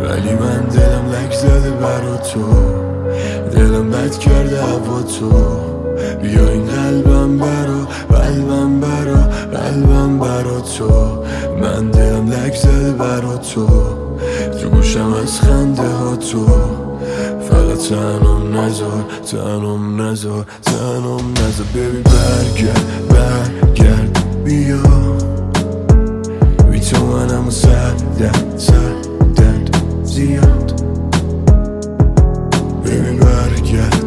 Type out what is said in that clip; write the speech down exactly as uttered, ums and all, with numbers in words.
ولی من دلم لک زده برا تو، دلم بد کرده هوا تو. بیا این قلبم برا قلبم برا قلبم برا تو. من دلم لک زده برا تو، تو گوشم از خنده ها تو. فقط تنم نزار تنم نزار تنم نزار. ببین برگرد برگرد بیا، بی تو منم و سردرد سردرد زیاد. ببین برگرد